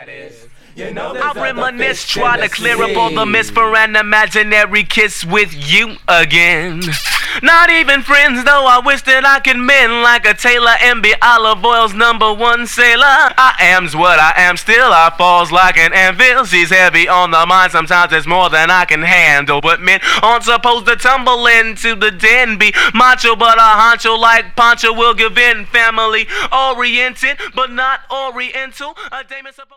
I reminisce, try to clear up all the myths for an imaginary kiss with you again. Not even friends, though I wish that I could mend like a tailor and be Olive Oil's #1 sailor. I am's what I am, still I falls like an anvil. She's heavy on the mind, sometimes it's more than I can handle. But men aren't supposed to tumble into the den, be macho but a honcho like Pancho will give in. Family oriented but not oriental. A dame is supposed